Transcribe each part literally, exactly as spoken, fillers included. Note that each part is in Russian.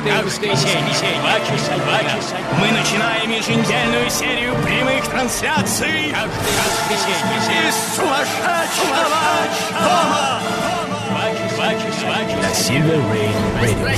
каждое воскресенье два часа, два часа. Мы начинаем еженедельную серию прямых трансляций каждое воскресенье из сумасшедшего дома. Два часа, два часа. Silver Rain Radio.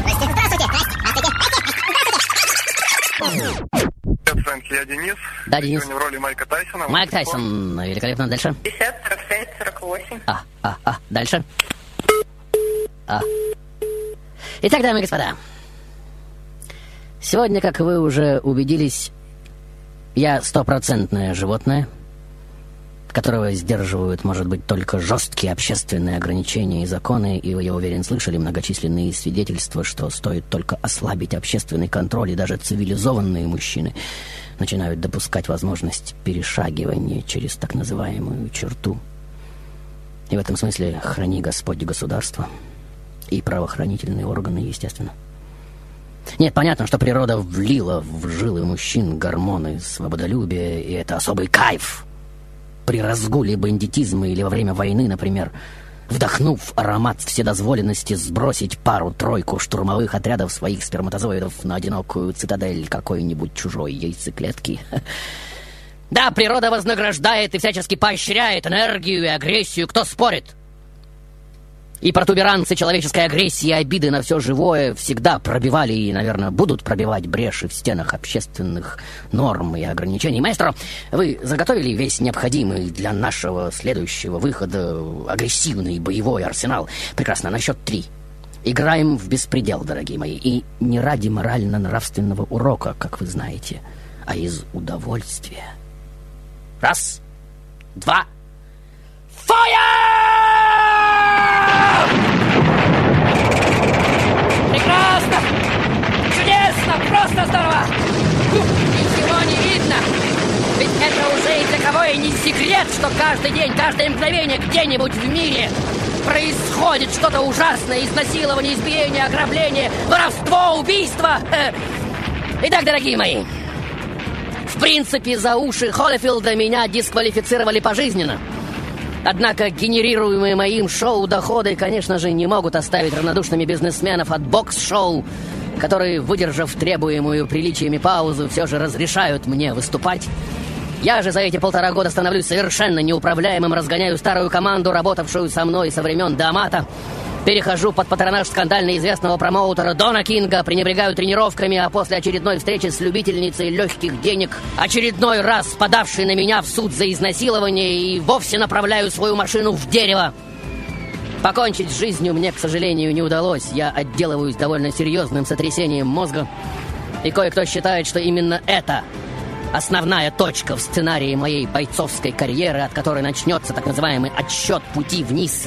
Я Денис. Да, Денис. Сегодня в роли Майка Тайсона. Майк Тайсон. Великолепно. Дальше. пятьдесят, сорок шесть, сорок восемь. А, а, а. Дальше. А. Итак, дамы и господа. Сегодня, как вы уже убедились, я стопроцентное животное, которого сдерживают, может быть, только жесткие общественные ограничения и законы, и вы, я уверен, слышали многочисленные свидетельства, что стоит только ослабить общественный контроль, и даже цивилизованные мужчины начинают допускать возможность перешагивания через так называемую черту. И в этом смысле храни Господь государство и правоохранительные органы, естественно. Нет, понятно, что природа влила в жилы мужчин гормоны свободолюбия, и это особый кайф. При разгуле бандитизма или во время войны, например, вдохнув аромат вседозволенности, сбросить пару-тройку штурмовых отрядов своих сперматозоидов на одинокую цитадель какой-нибудь чужой яйцеклетки. Да, природа вознаграждает и всячески поощряет энергию и агрессию, кто спорит? И протуберанцы человеческой агрессии и обиды на все живое всегда пробивали и, наверное, будут пробивать бреши в стенах общественных норм и ограничений. Маэстро, вы заготовили весь необходимый для нашего следующего выхода агрессивный боевой арсенал? Прекрасно, на счет три. Играем в беспредел, дорогие мои. И не ради морально-нравственного урока, как вы знаете, а из удовольствия. Раз, два, фаер! Прекрасно! Чудесно! Просто здорово! Фух, ничего не видно! Ведь это уже и для кого и не секрет, что каждый день, каждое мгновение где-нибудь в мире происходит что-то ужасное: изнасилование, избиение, ограбление, воровство, убийство. Итак, дорогие мои, в принципе, за уши Холлифилда меня дисквалифицировали пожизненно. Однако генерируемые моим шоу доходы, конечно же, не могут оставить равнодушными бизнесменов от бокс-шоу, которые, выдержав требуемую приличиями паузу, все же разрешают мне выступать. Я же за эти полтора года становлюсь совершенно неуправляемым, разгоняю старую команду, работавшую со мной со времен Дамата. Перехожу под патронаж скандально известного промоутера Дона Кинга, пренебрегаю тренировками, а после очередной встречи с любительницей легких денег, очередной раз подавшей на меня в суд за изнасилование, и вовсе направляю свою машину в дерево. Покончить с жизнью мне, к сожалению, не удалось. Я отделываюсь довольно серьезным сотрясением мозга, и кое-кто считает, что именно это основная точка в сценарии моей бойцовской карьеры, от которой начнется так называемый отсчет пути вниз.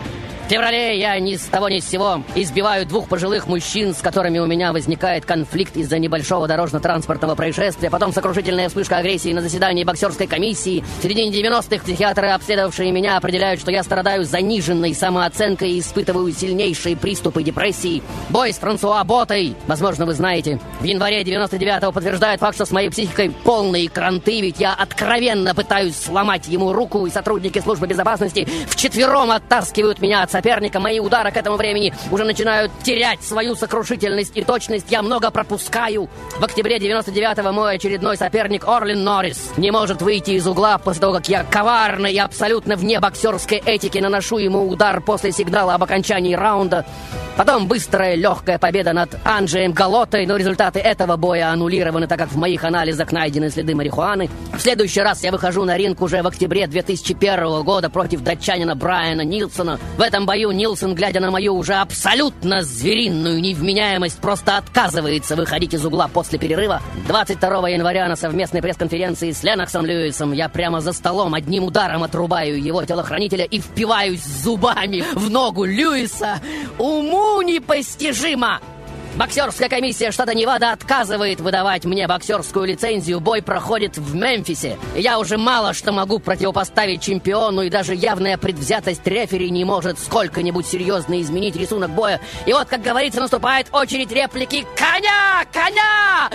В феврале я ни с того ни с сего избиваю двух пожилых мужчин, с которыми у меня возникает конфликт из-за небольшого дорожно-транспортного происшествия. Потом сокрушительная вспышка агрессии на заседании боксерской комиссии. В середине девяностых психиатры, обследовавшие меня, определяют, что я страдаю заниженной самооценкой и испытываю сильнейшие приступы депрессии. Бой с Франсуа Боттой, возможно, вы знаете, в январе девяносто девятого подтверждает факт, что с моей психикой полные кранты, ведь я откровенно пытаюсь сломать ему руку, и сотрудники службы безопасности вчетвером оттаскивают меня от соперника. Мои удары к этому времени уже начинают терять свою сокрушительность и точность. Я много пропускаю. В октябре девяносто девятого мой очередной соперник Орлин Норрис не может выйти из угла после того, как я коварно и абсолютно вне боксерской этики наношу ему удар после сигнала об окончании раунда. Потом быстрая, легкая победа над Анджеем Галоттой, но результаты этого боя аннулированы, так как в моих анализах найдены следы марихуаны. В следующий раз я выхожу на ринг уже в октябре две тысячи первого года против датчанина Брайана Нилсона. В этом бою Нилсон, глядя на мою уже абсолютно звериную невменяемость, просто отказывается выходить из угла после перерыва. двадцать второго января на совместной пресс-конференции с Ленноксом Льюисом я прямо за столом одним ударом отрубаю его телохранителя и впиваюсь зубами в ногу Льюиса. Уму непостижимо! Боксерская комиссия штата Невада отказывает выдавать мне боксерскую лицензию. Бой проходит в Мемфисе. Я уже мало что могу противопоставить чемпиону, и даже явная предвзятость рефери не может сколько-нибудь серьезно изменить рисунок боя. И вот, как говорится, наступает очередь реплики: «Коня! Коня!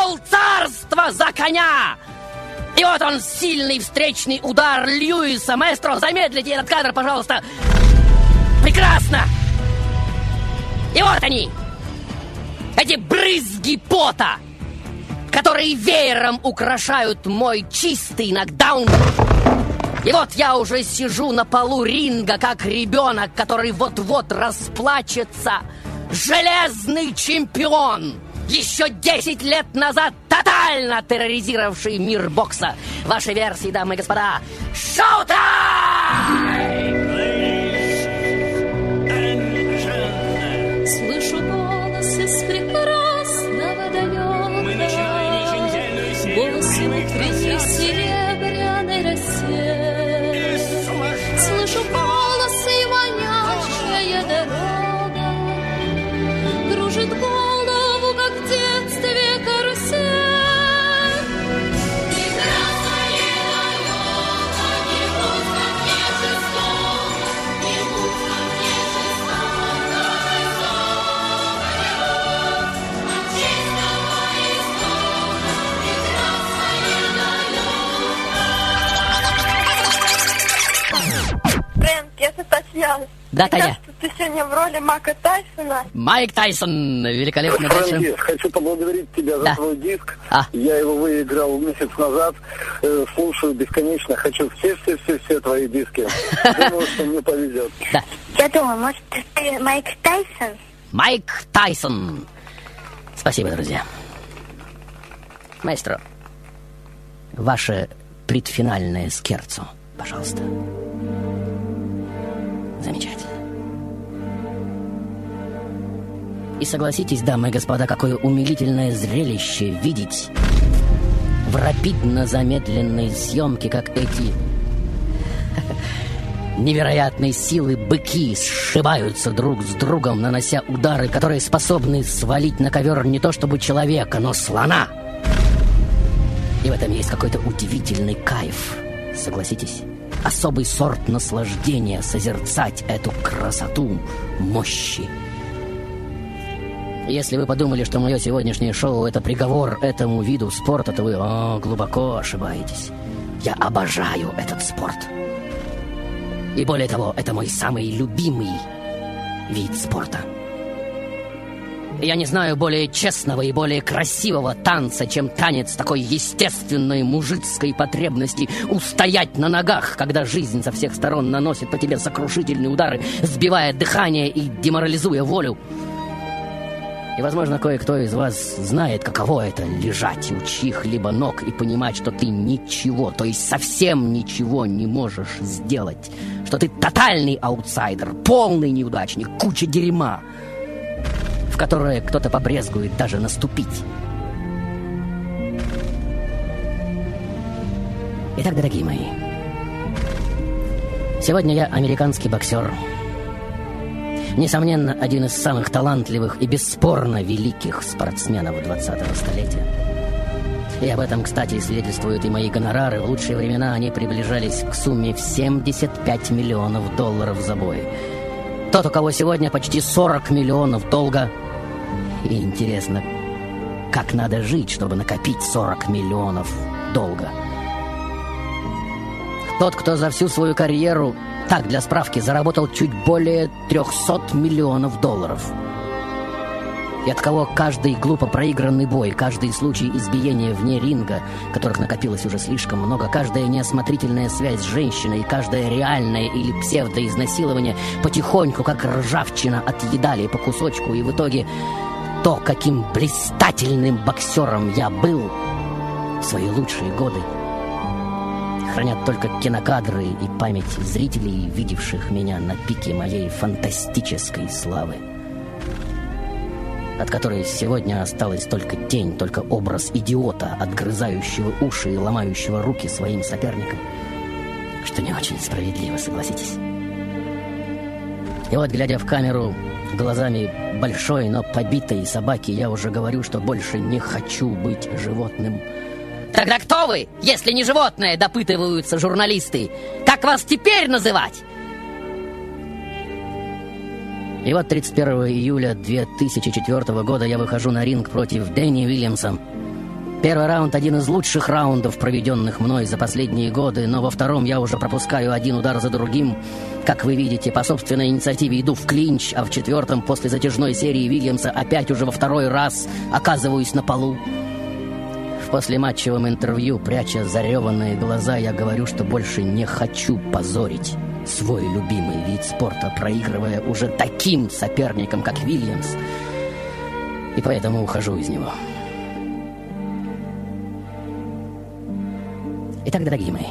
Полцарства за коня!» И вот он, сильный встречный удар Льюиса. Маэстро, замедлите этот кадр, пожалуйста. Прекрасно! И вот они! эти брызги пота, которые веером украшают мой чистый нокдаун. И вот я уже сижу на полу ринга, как ребенок, который вот-вот расплачется. Железный чемпион, еще десять лет назад тотально терроризировавший мир бокса. Ваши версии, дамы и господа, шоу-тайм! Слышу голос из прекрасного далека. Мы начинаем еженедельную серию Голос прямых утренней трансляций. серебряной росе. Слышу голос и манящая дорога. Кружит голову, как в детстве карусель. Прекрасная дорога, не будь ко мне жесток, не будь ко мне жесток, от чистого истока, прекрасная дорога. Фрэнк, это Татьяна. Да, Мне Таня. кажется, ты сегодня в роли Майка Тайсона. Майк Тайсон, великолепно. Дальше. Фрэнки, хочу поблагодарить тебя за Да. твой диск. А. Я его выиграл месяц назад. Э, слушаю бесконечно. Хочу все-все-все твои диски. Думаю, что мне повезет. Да. Я думаю, может, ты Майк Тайсон? Майк Тайсон. Спасибо, друзья. Маэстро, ваше предфинальное скерцо, пожалуйста. Замечательно. И согласитесь, дамы и господа, какое умилительное зрелище видеть в рапидно замедленной съемке, как эти невероятной силы быки сшибаются друг с другом, нанося удары, которые способны свалить на ковер не то чтобы человека, но слона. И в этом есть какой-то удивительный кайф, согласитесь? Особый сорт наслаждения созерцать эту красоту мощи. Если вы подумали, что мое сегодняшнее шоу — это приговор этому виду спорта, то вы о, глубоко ошибаетесь. Я обожаю этот спорт. И более того, это мой самый любимый вид спорта. Я не знаю более честного и более красивого танца, чем танец такой естественной мужицкой потребности устоять на ногах, когда жизнь со всех сторон наносит по тебе сокрушительные удары, сбивая дыхание и деморализуя волю. И, возможно, кое-кто из вас знает, каково это — лежать у чьих-либо ног и понимать, что ты ничего, то есть совсем ничего не можешь сделать, что ты тотальный аутсайдер, полный неудачник, куча дерьма, в которое кто-то побрезгует даже наступить. Итак, дорогие мои, сегодня я американский боксер. Несомненно, один из самых талантливых и бесспорно великих спортсменов двадцатого столетия. И об этом, кстати, свидетельствуют и мои гонорары. В лучшие времена они приближались к сумме в семьдесят пять миллионов долларов за бой. Тот, у кого сегодня почти сорок миллионов долга. И интересно, как надо жить, чтобы накопить сорок миллионов долга. Тот, кто за всю свою карьеру, так, для справки, заработал чуть более триста миллионов долларов. И от кого каждый глупо проигранный бой, каждый случай избиения вне ринга, которых накопилось уже слишком много, каждая неосмотрительная связь с женщиной, каждое реальное или псевдоизнасилование потихоньку, как ржавчина, отъедали по кусочку, и в итоге то, каким блистательным боксером я был в свои лучшие годы, хранят только кинокадры и память зрителей, видевших меня на пике моей фантастической славы, от которой сегодня осталась только тень, только образ идиота, отгрызающего уши и ломающего руки своим соперникам, что не очень справедливо, согласитесь. И вот, глядя в камеру глазами большой, но побитой собаки, я уже говорю, что больше не хочу быть животным. Тогда кто вы, если не животное, допытываются журналисты? Как вас теперь называть? И вот тридцать первого июля две тысячи четвёртого года я выхожу на ринг против Дэнни Уильямса. Первый раунд — один из лучших раундов, проведенных мной за последние годы, но во втором я уже пропускаю один удар за другим, Как вы видите, по собственной инициативе иду в клинч, а в четвертом, после затяжной серии Вильямса, опять уже во второй раз оказываюсь на полу. В послематчевом интервью, пряча зареванные глаза, я говорю, что больше не хочу позорить свой любимый вид спорта, проигрывая уже таким соперникам, как Вильямс, и поэтому ухожу из него. Итак, дорогие мои,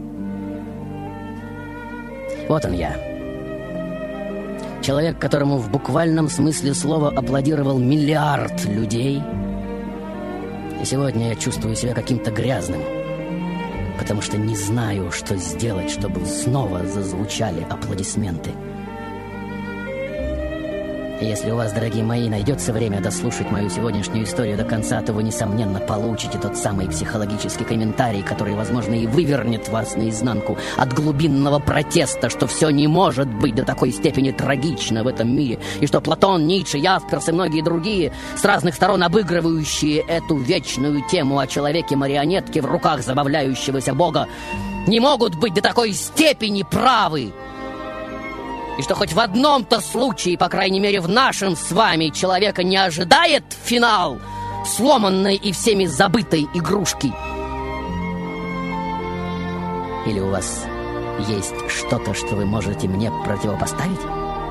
вот он я. Человек, которому в буквальном смысле слова аплодировал миллиард людей. И сегодня я чувствую себя каким-то грязным, потому что не знаю, что сделать, чтобы снова зазвучали аплодисменты. И если у вас, дорогие мои, найдется время дослушать мою сегодняшнюю историю до конца, то вы, несомненно, получите тот самый психологический комментарий, который, возможно, и вывернет вас наизнанку от глубинного протеста, что все не может быть до такой степени трагично в этом мире, и что Платон, Ницше, Ясперс и многие другие, с разных сторон обыгрывающие эту вечную тему о человеке-марионетке в руках забавляющегося бога, не могут быть до такой степени правы. И что хоть в одном-то случае, по крайней мере в нашем с вами, человека не ожидает финал сломанной и всеми забытой игрушки. Или у вас есть что-то, что вы можете мне противопоставить?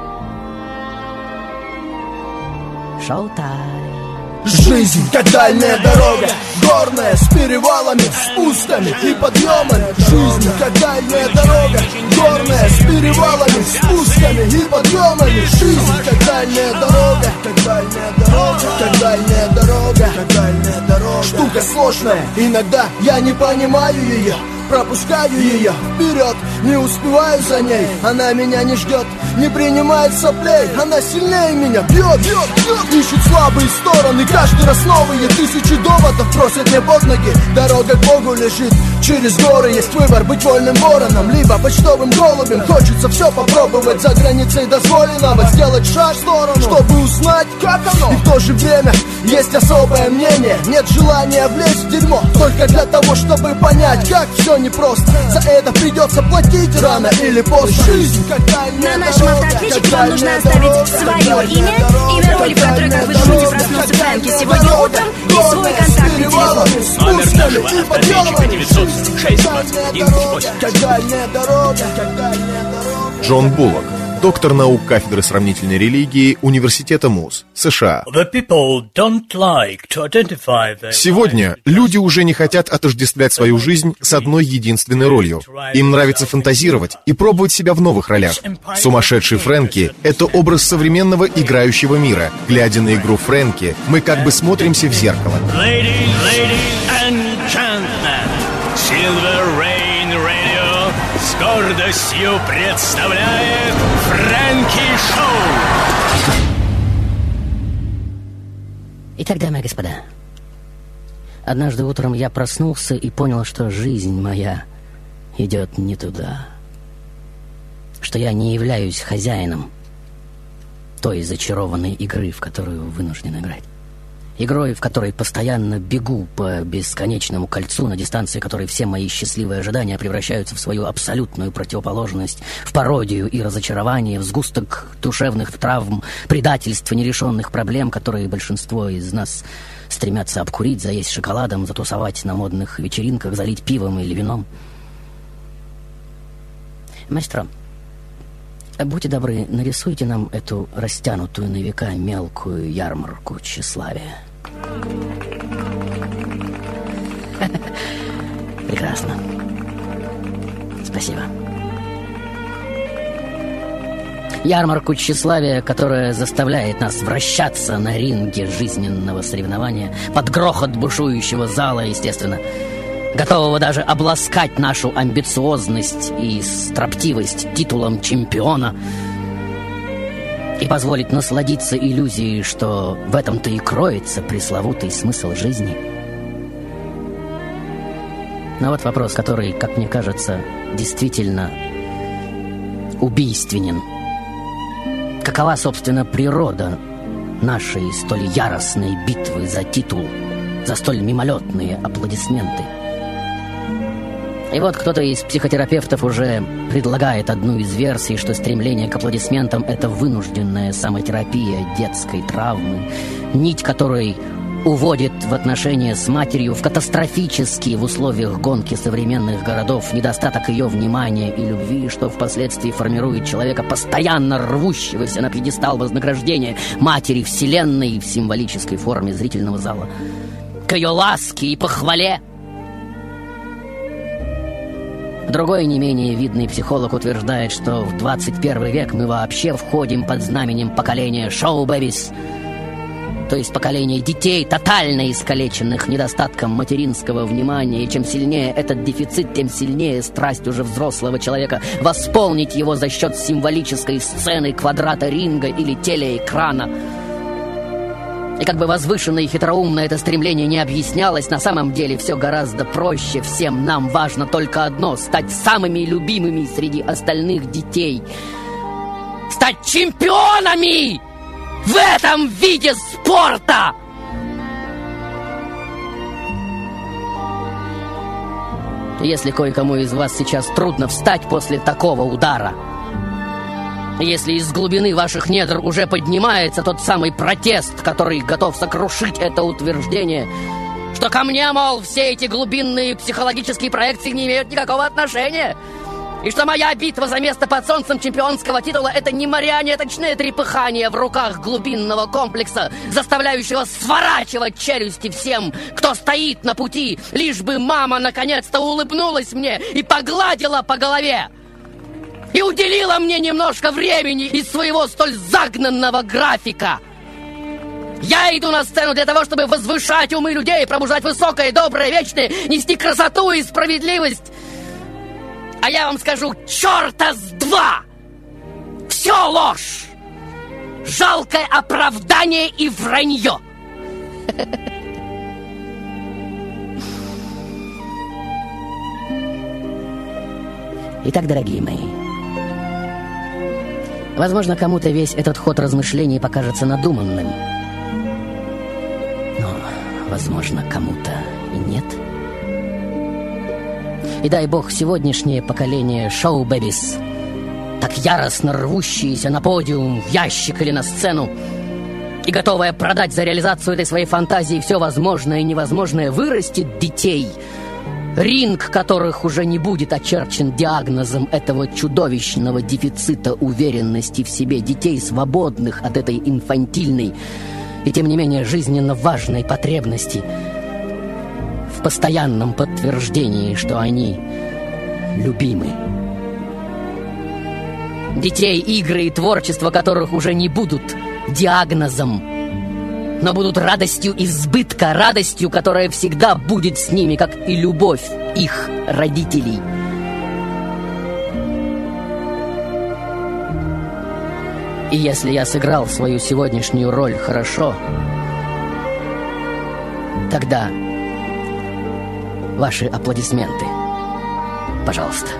Шоу-тайм. Жизнь, как дальняя дорога, горная, с перевалами, спусками и подъемами. Жизнь, как дальняя дорога, горная, с перевалами, спусками и подъемами. Жизнь, как дальняя дорога, как дальняя дорога, как дальняя дорога, как дальняя дорога. Штука сложная, иногда я не понимаю ее, пропускаю ее вперед, не успеваю за ней. Она меня не ждет, не принимает соплей. Она сильнее меня бьет, бьет, бьет. Ищет слабые стороны, каждый раз новые. Тысячи доводов бросят мне под ноги. Дорога к Богу лежит через горы. Есть выбор, быть вольным вороном, либо почтовым голубем. Хочется все попробовать, за границей дозволенного сделать шаг в сторону, чтобы узнать, как оно. И в то же время есть особое мнение. Нет желания влезть в дерьмо, только для того, чтобы понять, как все непросто. За это придется платить рано или поздно. Жизнь, как дальняя На нашем автоответчике вам нужно оставить свое имя, имя роли, в которой, как вы думаете, проснулся Фрэнки сегодня утром, и свой контактный телефон. Номер нашего автоответчика девятьсот шесть двадцать восемь. Как дальняя дорога, как дальняя дорога. Джон Буллок, доктор наук кафедры сравнительной религии Университета МУЗ, США. Сегодня люди уже не хотят отождествлять свою жизнь с одной единственной ролью. Им нравится фантазировать и пробовать себя в новых ролях. Сумасшедший Фрэнки — это образ современного играющего мира. Глядя на игру Фрэнки, мы как бы смотримся в зеркало. Ladies, ladies and gentlemen, Silver Rain Radio с гордостью представляет Фрэнки Шоу. Итак, дамы и господа, однажды утром я проснулся и понял, что жизнь моя идет не туда, что я не являюсь хозяином той зачарованной игры, в которую вынужден играть. Игрой, в которой постоянно бегу по бесконечному кольцу, на дистанции которой все мои счастливые ожидания превращаются в свою абсолютную противоположность, в пародию и разочарование, в сгусток душевных травм, предательств и нерешенных проблем, которые большинство из нас стремятся обкурить, заесть шоколадом, затусовать на модных вечеринках, залить пивом или вином. Маэстро, будьте добры, нарисуйте нам эту растянутую на века мелкую ярмарку тщеславия. Прекрасно. Спасибо. Ярмарку тщеславия, которая заставляет нас вращаться на ринге жизненного соревнования под грохот бушующего зала, естественно, готового даже обласкать нашу амбициозность и строптивость титулом чемпиона и позволить насладиться иллюзией, что в этом-то и кроется пресловутый смысл жизни. Но вот вопрос, который, как мне кажется, действительно убийственен. Какова, собственно, природа нашей столь яростной битвы за титул, за столь мимолетные аплодисменты? И вот кто-то из психотерапевтов уже предлагает одну из версий, что стремление к аплодисментам — это вынужденная самотерапия детской травмы, нить которой уводит в отношения с матерью в катастрофические в условиях гонки современных городов недостаток ее внимания и любви, что впоследствии формирует человека, постоянно рвущегося на пьедестал вознаграждения матери Вселенной в символической форме зрительного зала, к ее ласке и похвале. Другой не менее видный психолог утверждает, что в двадцать первый век мы вообще входим под знаменем поколения шоу-бэбис, то есть поколение детей, тотально искалеченных недостатком материнского внимания. И чем сильнее этот дефицит, тем сильнее страсть уже взрослого человека восполнить его за счет символической сцены, квадрата ринга или телеэкрана. И как бы возвышенно и хитроумно это стремление не объяснялось, на самом деле все гораздо проще. Всем нам важно только одно — стать самыми любимыми среди остальных детей. Стать чемпионами в этом виде спорта! Если кое-кому из вас сейчас трудно встать после такого удара, если из глубины ваших недр уже поднимается тот самый протест, который готов сокрушить это утверждение, что ко мне, мол, все эти глубинные психологические проекции не имеют никакого отношения, и что моя битва за место под солнцем чемпионского титула — это не марионеточное трепыхание в руках глубинного комплекса, заставляющего сворачивать челюсти всем, кто стоит на пути, лишь бы мама наконец-то улыбнулась мне и погладила по голове, и уделила мне немножко времени из своего столь загнанного графика. Я иду на сцену для того, чтобы возвышать умы людей, пробуждать высокое, доброе, вечное, нести красоту и справедливость. А я вам скажу, черта с два! Все ложь! Жалкое оправдание и вранье! Итак, дорогие мои, возможно, кому-то весь этот ход размышлений покажется надуманным, но, возможно, кому-то и нет. И дай бог, сегодняшнее поколение шоу-бэбис, так яростно рвущиеся на подиум, в ящик или на сцену, и готовое продать за реализацию этой своей фантазии все возможное и невозможное, вырастет детей, ринг которых уже не будет очерчен диагнозом этого чудовищного дефицита уверенности в себе, детей, свободных от этой инфантильной и, тем не менее, жизненно важной потребности в постоянном подтверждении, что они любимы. Детей, игры и творчество которых уже не будут диагнозом, но будут радостью избытка, радостью, которая всегда будет с ними, как и любовь их родителей. И если я сыграл свою сегодняшнюю роль хорошо, тогда ваши аплодисменты, пожалуйста.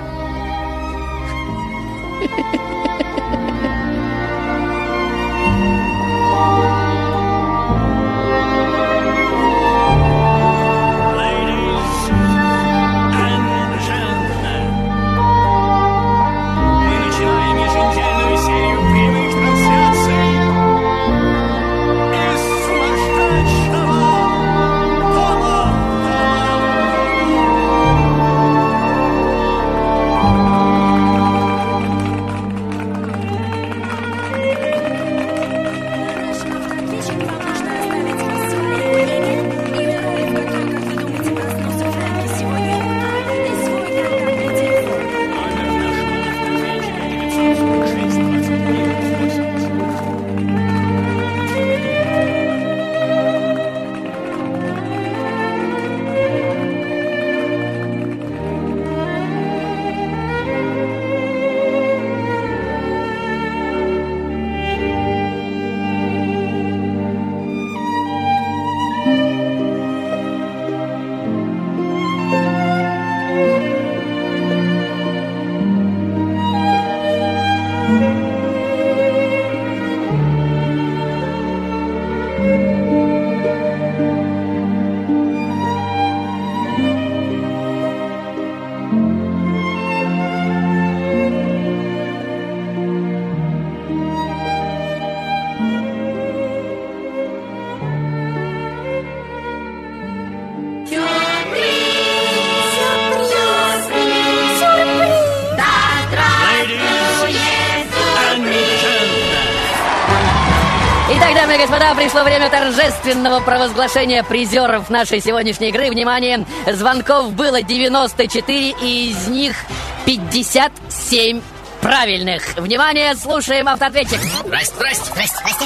Итак, дамы и господа, пришло время торжественного провозглашения призеров нашей сегодняшней игры. Внимание, звонков было девяносто четыре, и из них пятьдесят семь правильных. Внимание, слушаем автоответчик. Здрасте, здрасте, здрасте, здрасте,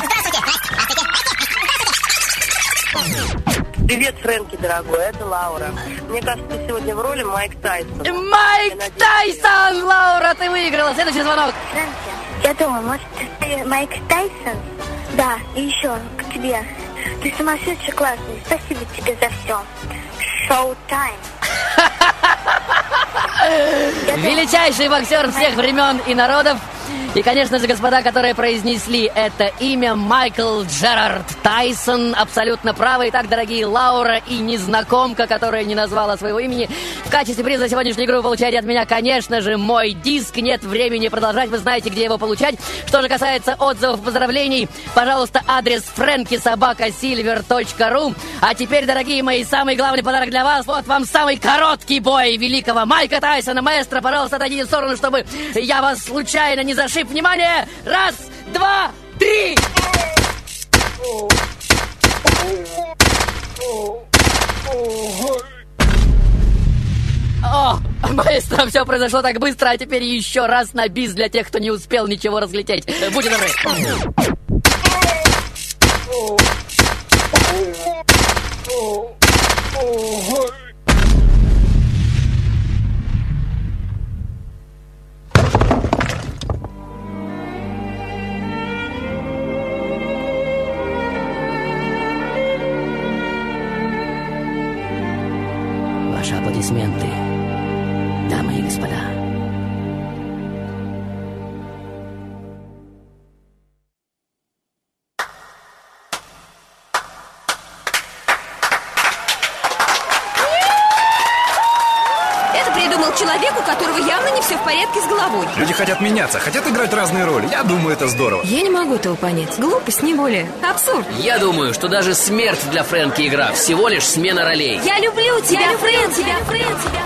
Привет, Фрэнки, дорогой, это Лаура. Мне кажется, ты сегодня в роли Майк Тайсон. Майк Тайсон! Лаура, ты выиграла. Следующий звонок. Фрэнки, я думаю, может, ты Майк Тайсон? Да, и еще к тебе. Ты сумасшедший классный. Спасибо тебе за все. Шоу-тайм. Величайший боксер всех времен и народов. И, конечно же, господа, которые произнесли это имя, Майкл Джерард Тайсон, абсолютно правы. Итак, дорогие Лаура и незнакомка, которая не назвала своего имени, в качестве приза за сегодняшнюю игру вы получаете от меня, конечно же, мой диск. Нет времени продолжать, вы знаете, где его получать. Что же касается отзывов и поздравлений, пожалуйста, адрес фрэнки собака сильвер точка ру. А теперь, дорогие мои, самый главный подарок для вас. Вот вам самый короткий бой великого Майка Тайсона. Маэстро, пожалуйста, отойдите в сторону, чтобы я вас случайно не зашиб. Внимание! Раз, два, три! О, маэстро, все произошло так быстро, а теперь еще раз на бис для тех, кто не успел ничего разглядеть. Будьте добры. Ваши аплодисменты, дамы и господа. Это придумал человек, у которого явно не все в порядке с головой. Люди хотят меняться, хотят играть разные роли. Я думаю, это здорово. Я не могу этого понять. Глупость, не более. Абсурд. Я думаю, что даже смерть для Фрэнки игра. Всего лишь смена ролей. Я люблю тебя, Я люблю Фрэнки, тебя, Фрэнки, тебя,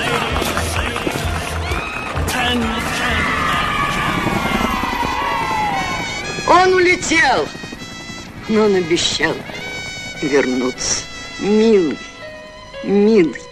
Фрэнки. Он улетел, но он обещал вернуться. Милый, милый.